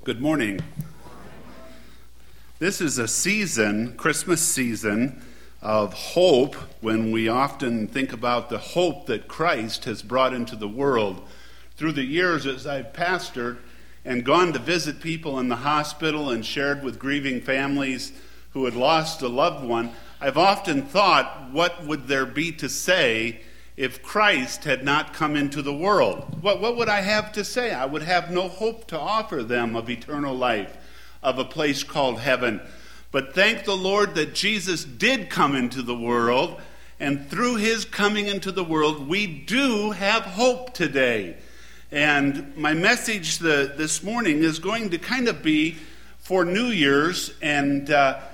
Good morning. This is a season, Christmas season, of hope when we often think about the hope that Christ has brought into the world. Through the years as I've pastored and gone to visit people in the hospital and shared with grieving families who had lost a loved one, I've often thought, what would there be to say if Christ had not come into the world? What would I have to say? I would have no hope to offer them of eternal life, of a place called heaven. But thank the Lord that Jesus did come into the world, and through his coming into the world, we do have hope today. And my message this morning is going to kind of be for New Year's, and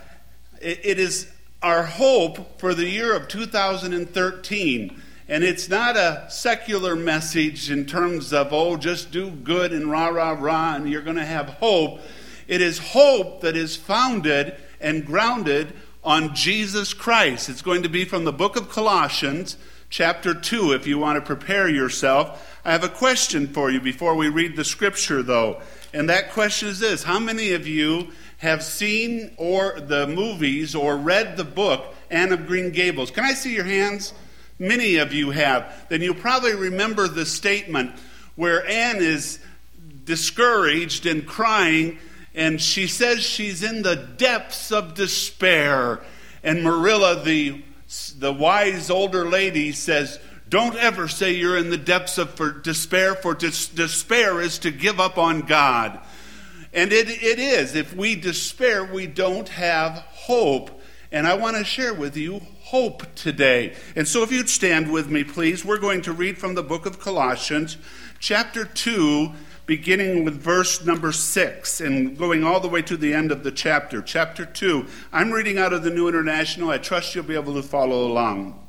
it is our hope for the year of 2013. And it's not a secular message in terms of, just do good and rah, rah, rah, and you're going to have hope. It is hope that is founded and grounded on Jesus Christ. It's going to be from the book of Colossians, chapter 2, if you want to prepare yourself. I have a question for you before we read the scripture, though. And that question is this: how many of you have seen or the movies or read the book Anne of Green Gables? Can I see your hands? Many of you have. Then you probably remember the statement where Anne is discouraged and crying, and she says she's in the depths of despair. And Marilla, the wise older lady, says, don't ever say you're in the depths of despair, for despair is to give up on God. And it is. If we despair, we don't have hope. And I want to share with you hope today. And so if you'd stand with me, please, we're going to read from the book of Colossians, chapter 2, beginning with verse number 6 and going all the way to the end of the chapter. Chapter 2. I'm reading out of the New International. I trust you'll be able to follow along.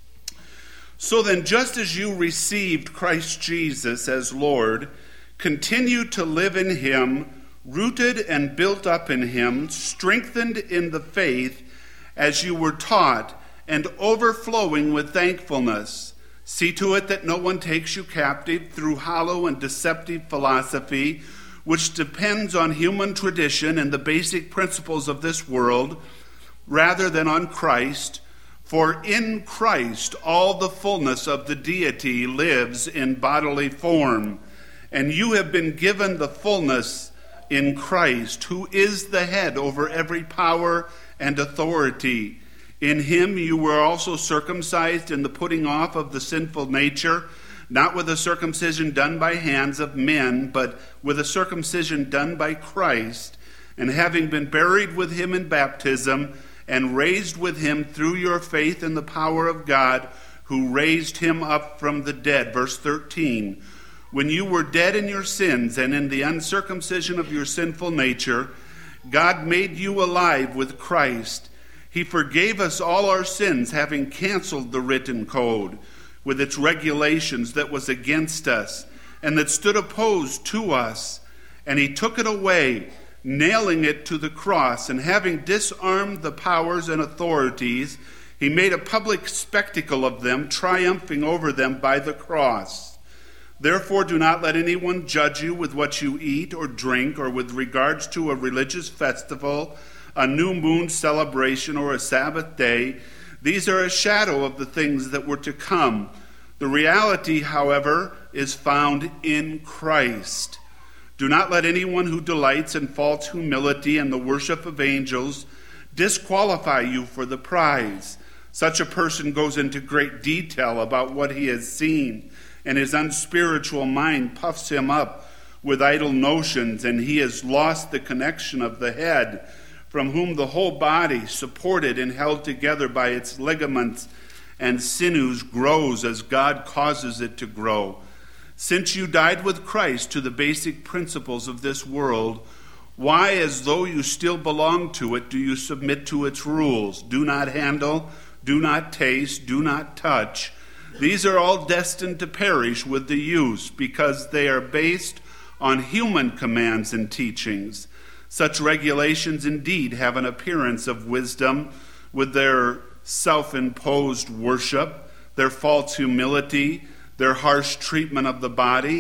So then, just as you received Christ Jesus as Lord, continue to live in him, rooted and built up in him, strengthened in the faith as you were taught, and overflowing with thankfulness. See to it that no one takes you captive through hollow and deceptive philosophy, which depends on human tradition and the basic principles of this world, rather than on Christ. For in Christ all the fullness of the deity lives in bodily form, and you have been given the fullness in Christ, who is the head over every power and authority. In him you were also circumcised in the putting off of the sinful nature, not with a circumcision done by hands of men, but with a circumcision done by Christ, and having been buried with him in baptism, and raised with him through your faith in the power of God, who raised him up from the dead. Verse 13. When you were dead in your sins and in the uncircumcision of your sinful nature, God made you alive with Christ. He forgave us all our sins, having canceled the written code with its regulations that was against us and that stood opposed to us. And he took it away, nailing it to the cross, and having disarmed the powers and authorities, he made a public spectacle of them, triumphing over them by the cross. Therefore, do not let anyone judge you with what you eat or drink, or with regards to a religious festival, a new moon celebration, or a Sabbath day. These are a shadow of the things that were to come. The reality, however, is found in Christ. Do not let anyone who delights in false humility and the worship of angels disqualify you for the prize. Such a person goes into great detail about what he has seen, and his unspiritual mind puffs him up with idle notions, and he has lost the connection of the head, from whom the whole body, supported and held together by its ligaments and sinews, grows as God causes it to grow. Since you died with Christ to the basic principles of this world, why, as though you still belong to it, do you submit to its rules? Do not handle, do not taste, do not touch. These are all destined to perish with the use, because they are based on human commands and teachings. Such regulations indeed have an appearance of wisdom, with their self-imposed worship, their false humility, their harsh treatment of the body,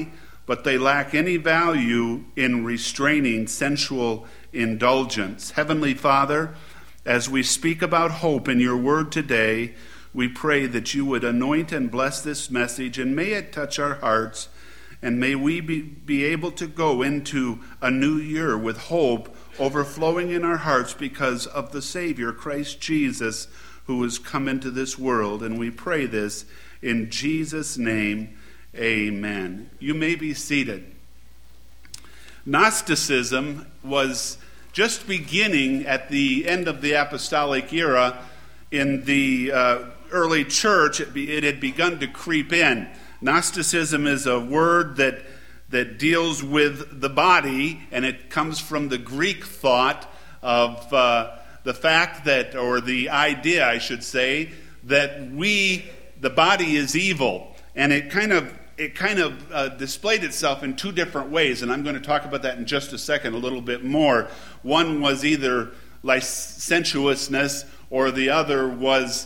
but they lack any value in restraining sensual indulgence. Heavenly Father, as we speak about hope in your word today, we pray that you would anoint and bless this message, and may it touch our hearts, and may we be able to go into a new year with hope overflowing in our hearts because of the Savior, Christ Jesus, who has come into this world. And we pray this in Jesus' name, amen. You may be seated. Gnosticism was just beginning at the end of the apostolic era. In the early church, it had begun to creep in. Gnosticism is a word that deals with the body, and it comes from the Greek thought of the fact that, or the idea, I should say, that the body is evil. And it kind of displayed itself in two different ways, and I'm going to talk about that in just a second a little bit more. One was either licentiousness, or the other was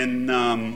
in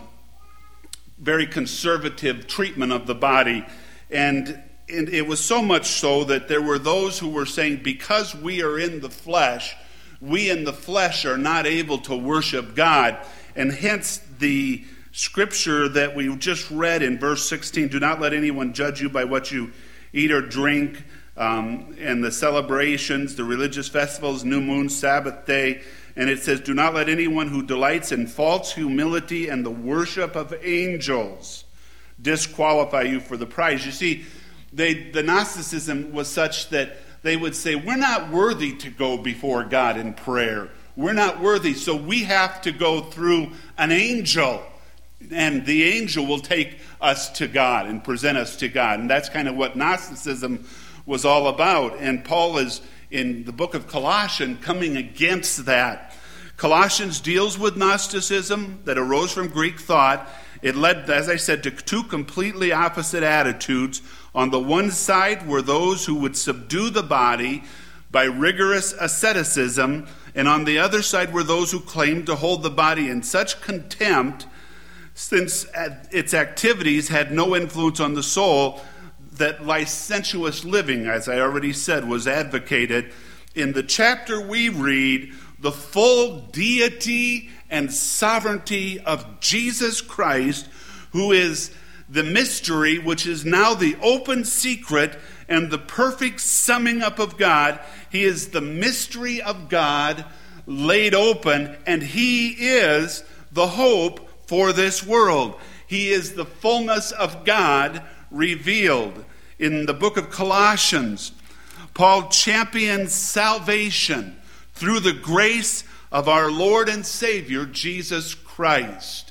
very conservative treatment of the body. And it was so much so that there were those who were saying, because we are in the flesh, we in the flesh are not able to worship God. And hence the scripture that we just read in verse 16, do not let anyone judge you by what you eat or drink, and the celebrations, the religious festivals, new moon, Sabbath day. And it says, do not let anyone who delights in false humility and the worship of angels disqualify you for the prize. You see, the Gnosticism was such that they would say, we're not worthy to go before God in prayer. We're not worthy, so we have to go through an angel. And the angel will take us to God and present us to God. And that's kind of what Gnosticism was all about. And Paul is, in the book of Colossians, coming against that. Colossians deals with Gnosticism that arose from Greek thought. It led, as I said, to two completely opposite attitudes. On the one side were those who would subdue the body by rigorous asceticism, and on the other side were those who claimed to hold the body in such contempt, since its activities had no influence on the soul, that licentious living, as I already said, was advocated. In the chapter we read, the full deity and sovereignty of Jesus Christ, who is the mystery which is now the open secret and the perfect summing up of God. He is the mystery of God laid open, and he is the hope for this world. He is the fullness of God revealed. In the book of Colossians, Paul champions salvation through the grace of our Lord and Savior, Jesus Christ.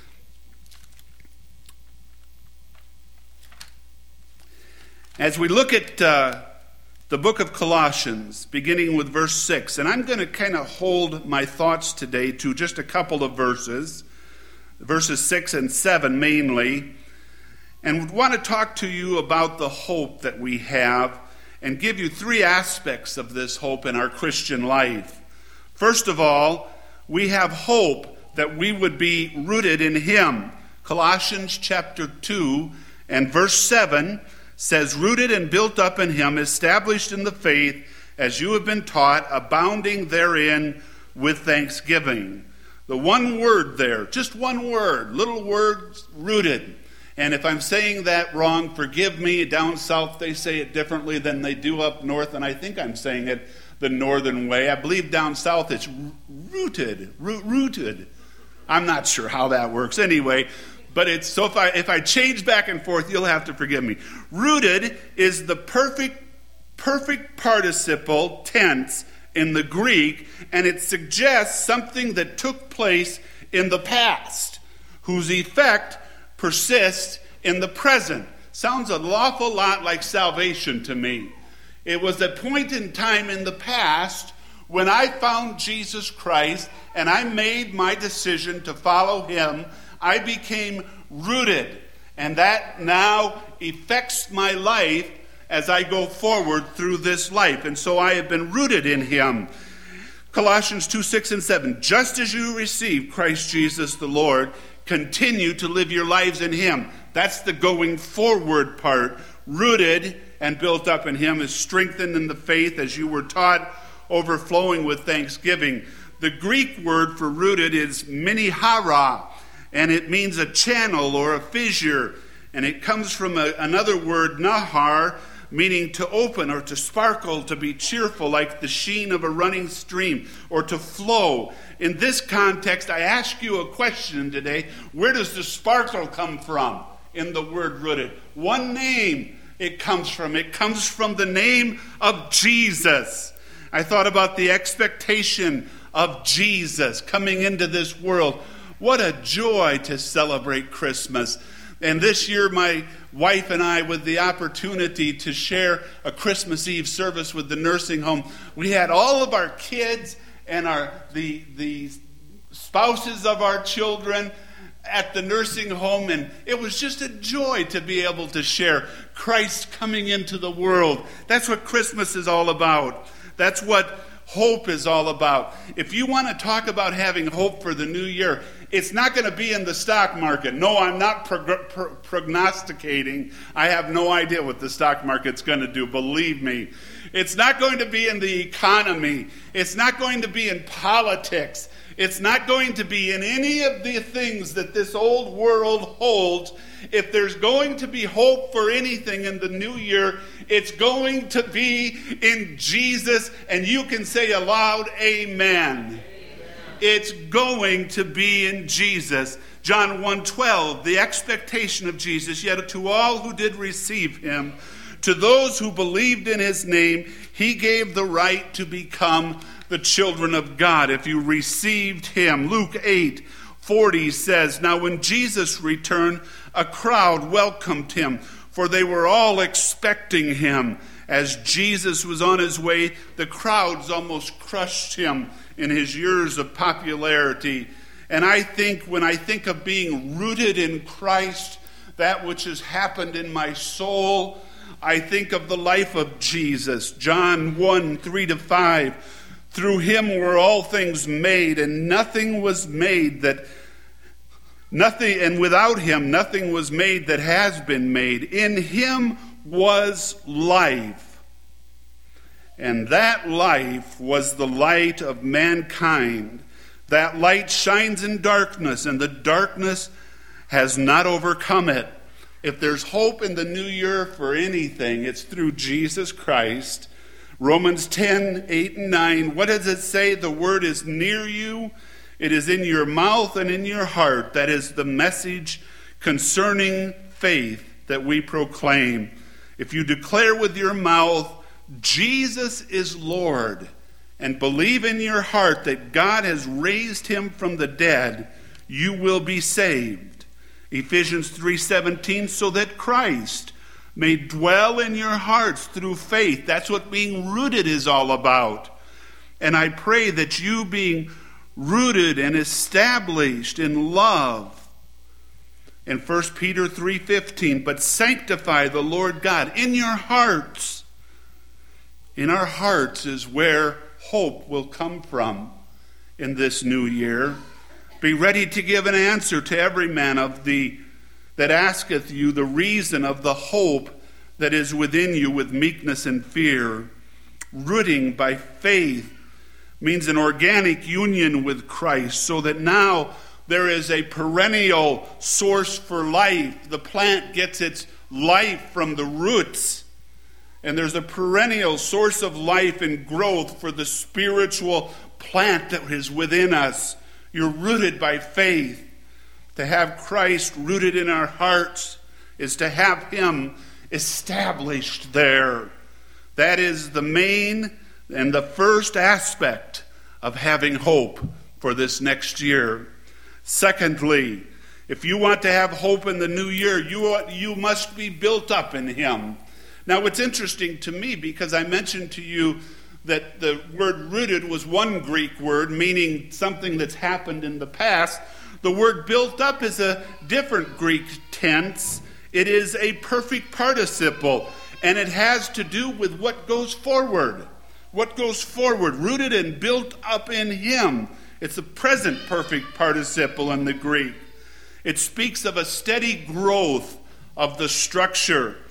As we look at the book of Colossians, beginning with verse 6, and I'm going to kind of hold my thoughts today to just a couple of verses 6 and 7 mainly, and want to talk to you about the hope that we have and give you three aspects of this hope in our Christian life. First of all, we have hope that we would be rooted in him. Colossians chapter 2 and verse 7 says, rooted and built up in him, established in the faith, as you have been taught, abounding therein with thanksgiving. The one word there, just one word, little word, rooted. And if I'm saying that wrong, forgive me. Down south they say it differently than they do up north, and I think I'm saying it the northern way. I believe down south it's rooted. I'm not sure how that works anyway. But it's so if I change back and forth, you'll have to forgive me. Rooted is the perfect participle tense in the Greek, and it suggests something that took place in the past, whose effect persists in the present. Sounds an awful lot like salvation to me. It was a point in time in the past when I found Jesus Christ and I made my decision to follow him. I became rooted, and that now affects my life as I go forward through this life. And so I have been rooted in him. Colossians 2, 6 and 7. Just as you received Christ Jesus the Lord, continue to live your lives in him. That's the going forward part. rooted and built up in him, is strengthened in the faith as you were taught, overflowing with thanksgiving. The Greek word for rooted is minihara, and it means a channel or a fissure. And it comes from another word, nahar, meaning to open or to sparkle, to be cheerful, like the sheen of a running stream, or to flow. In this context, I ask you a question today. Where does the sparkle come from in the word rooted? One name it comes from. It comes from the name of Jesus. I thought about the expectation of Jesus coming into this world. What a joy to celebrate Christmas. And this year, my wife and I, with the opportunity to share a Christmas Eve service with the nursing home, we had all of our kids and the spouses of our children at the nursing home, and it was just a joy to be able to share Christ coming into the world. That's what Christmas is all about. That's what hope is all about. If you want to talk about having hope for the new year, it's not going to be in the stock market. No, I'm not prognosticating. I have no idea what the stock market's going to do, believe me. It's not going to be in the economy. It's not going to be in politics. It's not going to be in any of the things that this old world holds. If there's going to be hope for anything in the new year, it's going to be in Jesus. And you can say aloud, amen. It's going to be in Jesus. John 1:12, the expectation of Jesus, yet to all who did receive him, to those who believed in his name, he gave the right to become the children of God. If you received him. Luke 8:40 says, now when Jesus returned, a crowd welcomed him, for they were all expecting him. As Jesus was on his way, the crowds almost crushed him in his years of popularity. And I think, when I think of being rooted in Christ, that which has happened in my soul, I think of the life of Jesus. John 1:3-5. Through him were all things made, and nothing was made that and without him nothing was made that has been made. In him was life, and that life was the light of mankind. That light shines in darkness, and the darkness has not overcome it. If there's hope in the new year for anything, it's through Jesus Christ. Romans 10:8-9. What does it say? The word is near you. It is in your mouth and in your heart. That is the message concerning faith that we proclaim. If you declare with your mouth, Jesus is Lord, and believe in your heart that God has raised him from the dead, you will be saved. Ephesians 3:17, so that Christ may dwell in your hearts through faith. That's what being rooted is all about. And I pray that you, being rooted and established in love. In 1 Peter 3:15, but sanctify the Lord God in your hearts. In our hearts is where hope will come from in this new year. Be ready to give an answer to every man that asketh you the reason of the hope that is within you with meekness and fear. Rooting by faith means an organic union with Christ, so that now there is a perennial source for life. The plant gets its life from the roots, and there's a perennial source of life and growth for the spiritual plant that is within us. You're rooted by faith. To have Christ rooted in our hearts is to have him established there. That is the main and the first aspect of having hope for this next year. Secondly, if you want to have hope in the new year, you must be built up in him. Now, it's interesting to me because I mentioned to you that the word rooted was one Greek word meaning something that's happened in the past. The word built up is a different Greek tense. It is a perfect participle, and it has to do with what goes forward. What goes forward, rooted and built up in him. It's a present perfect participle in the Greek. It speaks of a steady growth of the structure.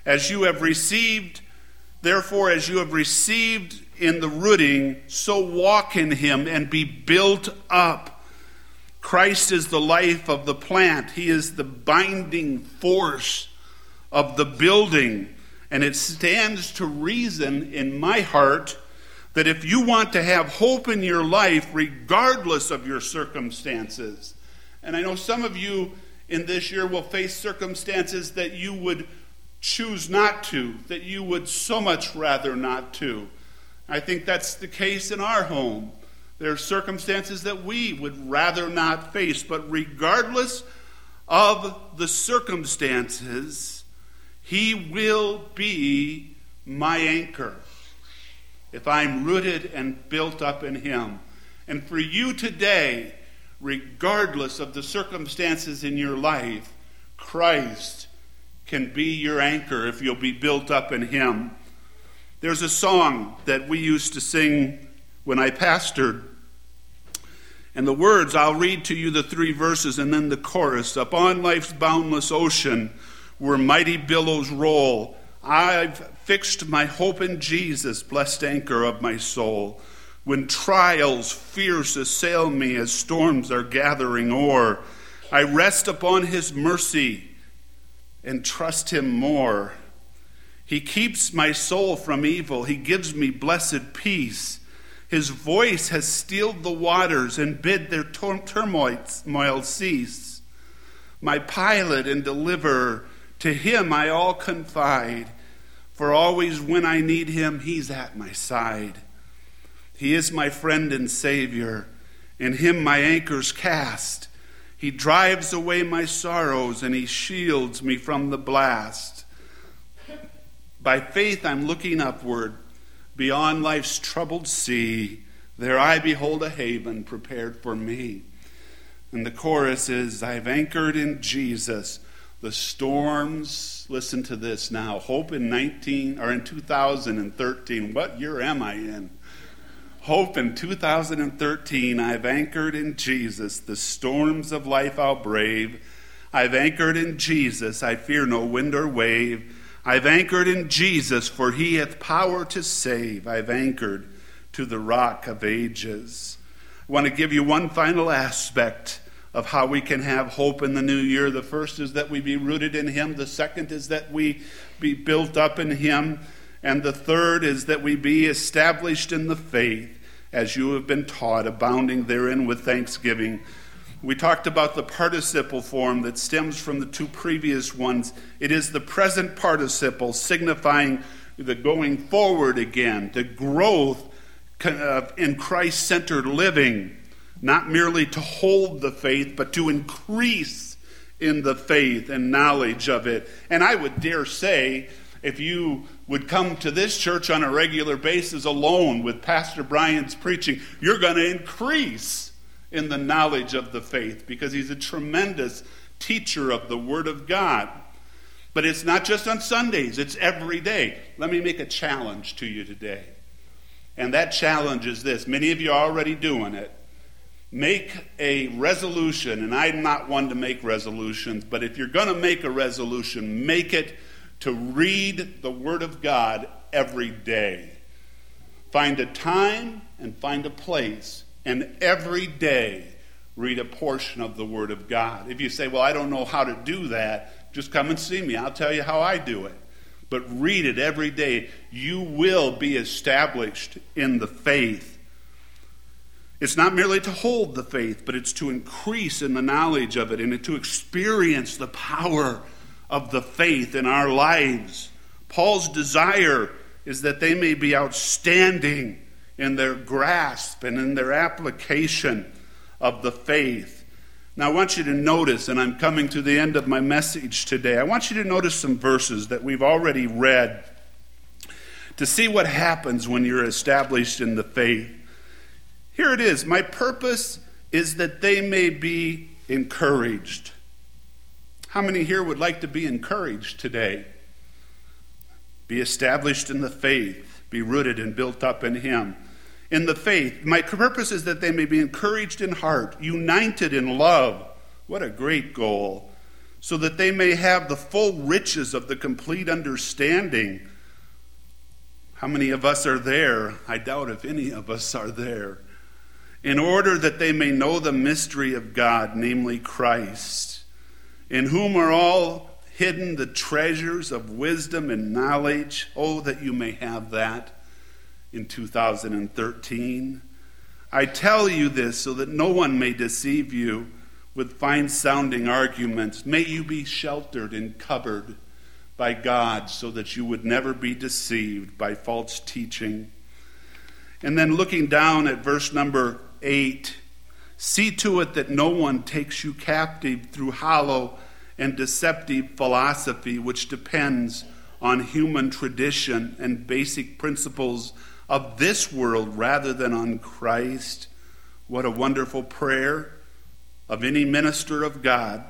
Therefore, as you have received in the rooting, so walk in him and be built up. Christ is the life of the plant. He is the binding force of the building. And it stands to reason in my heart that if you want to have hope in your life, regardless of your circumstances, and I know some of you in this year will face circumstances that you would choose not to, that you would so much rather not to. I think that's the case in our home. There are circumstances that we would rather not face, but regardless of the circumstances, he will be my anchor if I'm rooted and built up in him. And for you today, regardless of the circumstances in your life, Christ can be your anchor if you'll be built up in him. There's a song that we used to sing when I pastored, and the words, I'll read to you the 3 verses and then the chorus. Upon life's boundless ocean, where mighty billows roll, I've fixed my hope in Jesus, blessed anchor of my soul. When trials fierce assail me as storms are gathering o'er, I rest upon his mercy and trust him more. He keeps my soul from evil. He gives me blessed peace. His voice has stilled the waters and bid their turmoil cease. My pilot and deliverer, to him I all confide. For always when I need him, he's at my side. He is my friend and Savior. In him my anchor's cast. He drives away my sorrows and he shields me from the blast. By faith I'm looking upward, beyond life's troubled sea. There I behold a haven prepared for me. And the chorus is, I've anchored in Jesus. The storms, listen to this now, hope in 2013. What year am I in? Hope in 2013, I've anchored in Jesus. The storms of life I'll brave. I've anchored in Jesus. I fear no wind or wave. I've anchored in Jesus, for he hath power to save. I've anchored to the rock of ages. I want to give you one final aspect of how we can have hope in the new year. The first is that we be rooted in him. The second is that we be built up in him. And the third is that we be established in the faith, as you have been taught, abounding therein with thanksgiving. We talked about the participle form that stems from the 2 previous ones. It is the present participle, signifying the going forward again, the growth in Christ-centered living, not merely to hold the faith, but to increase in the faith and knowledge of it. And I would dare say, if you would come to this church on a regular basis alone with Pastor Brian's preaching, you're going to increase in the knowledge of the faith, because he's a tremendous teacher of the Word of God. But it's not just on Sundays, it's every day. Let me make a challenge to you today. And that challenge is this. Many of you are already doing it. Make a resolution, and I'm not one to make resolutions, but if you're going to make a resolution, make it to read the Word of God every day. Find a time and find a place, and every day read a portion of the Word of God. If you say, well, I don't know how to do that, just come and see me. I'll tell you how I do it. But read it every day. You will be established in the faith. It's not merely to hold the faith, but it's to increase in the knowledge of it and to experience the power of the faith in our lives. Paul's desire is that they may be outstanding in their grasp and in their application of the faith. Now I want you to notice, and I'm coming to the end of my message today, I want you to notice some verses that we've already read to see what happens when you're established in the faith. Here it is. My purpose is that they may be encouraged. How many here would like to be encouraged today? Be established in the faith. Be rooted and built up in him. In the faith. My purpose is that they may be encouraged in heart, united in love. What a great goal. so that they may have the full riches of the complete understanding. How many of us are there? I doubt if any of us are there. In order that they may know the mystery of God, namely Christ, in whom are all hidden the treasures of wisdom and knowledge. Oh, that you may have that in 2013. I tell you this so that no one may deceive you with fine-sounding arguments. May you be sheltered and covered by God so that you would never be deceived by false teaching. And then looking down at verse number 8, see to it that no one takes you captive through hollow and deceptive philosophy, which depends on human tradition and basic principles of this world rather than on Christ. What a wonderful prayer of any minister of God.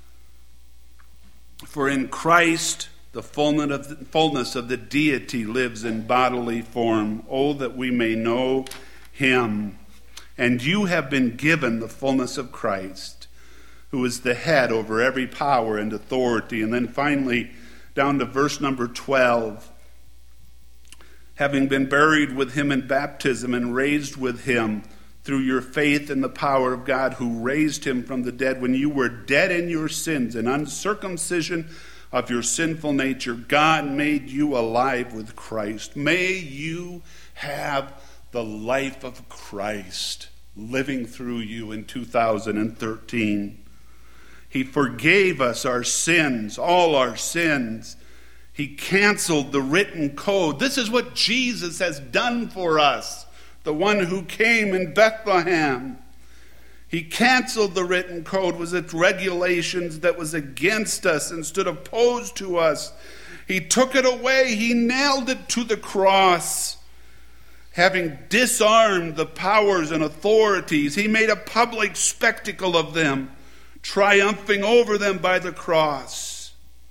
For in Christ the fullness of the deity lives in bodily form. Oh, that we may know him. And you have been given the fullness of Christ, who is the head over every power and authority. And then finally, down to verse number 12. Having been buried with him in baptism and raised with him through your faith in the power of God who raised him from the dead, when you were dead in your sins and uncircumcision of your sinful nature, God made you alive with Christ. May you have the life of Christ living through you in 2013. He forgave us our sins, all our sins. He canceled the written code. This is what Jesus has done for us, the one who came in Bethlehem. He canceled the written code with its regulations that was against us and stood opposed to us. He took it away. He nailed it to the cross. Having disarmed the powers and authorities, he made a public spectacle of them, triumphing over them by the cross.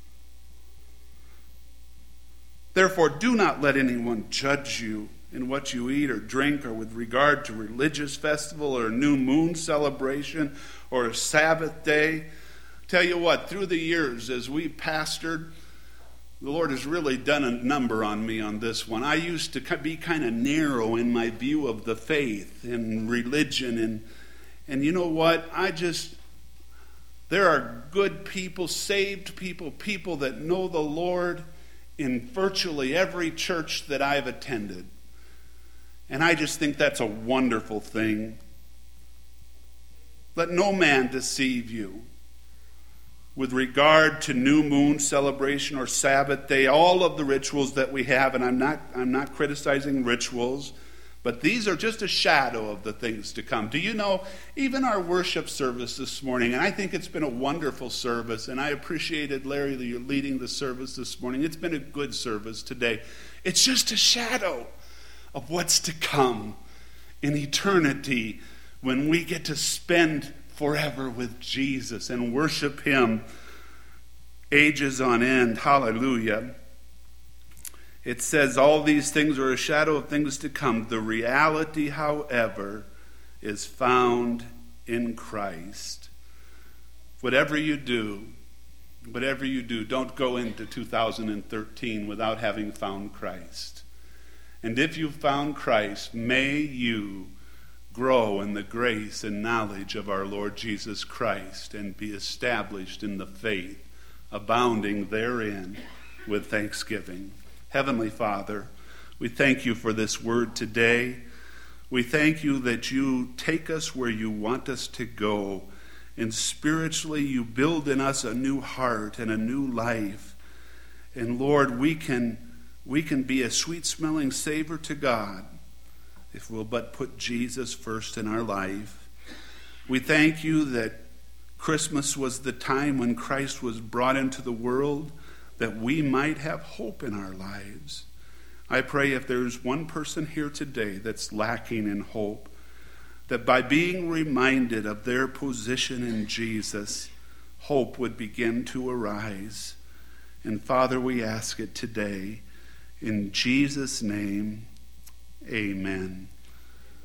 Therefore, do not let anyone judge you in what you eat or drink, or with regard to religious festival or a new moon celebration or a Sabbath day. Tell you what, through the years as we pastored, the Lord has really done a number on me on this one. I used to be kind of narrow in my view of the faith and religion. And you know what? There are good people, saved people, people that know the Lord in virtually every church that I've attended. And I just think that's a wonderful thing. Let no man deceive you with regard to new moon celebration or Sabbath day, all of the rituals that we have, and I'm not criticizing rituals, but these are just a shadow of the things to come. Do you know, even our worship service this morning, and I think it's been a wonderful service, and I appreciated, Larry, that you're leading the service this morning. It's been a good service today. It's just a shadow of what's to come in eternity when we get to spend forever with Jesus and worship him ages on end. Hallelujah. It says all these things are a shadow of things to come. The reality, however, is found in Christ. Whatever you do, don't go into 2013 without having found Christ. And if you've found Christ, may you grow in the grace and knowledge of our Lord Jesus Christ and be established in the faith, abounding therein with thanksgiving. Heavenly Father, we thank you for this word today. We thank you that you take us where you want us to go, and spiritually you build in us a new heart and a new life. And Lord, we can be a sweet-smelling savor to God if we'll but put Jesus first in our life. We thank you that Christmas was the time when Christ was brought into the world, that we might have hope in our lives. I pray if there's one person here today that's lacking in hope, that by being reminded of their position in Jesus, hope would begin to arise. And Father, we ask it today. In Jesus' name, amen.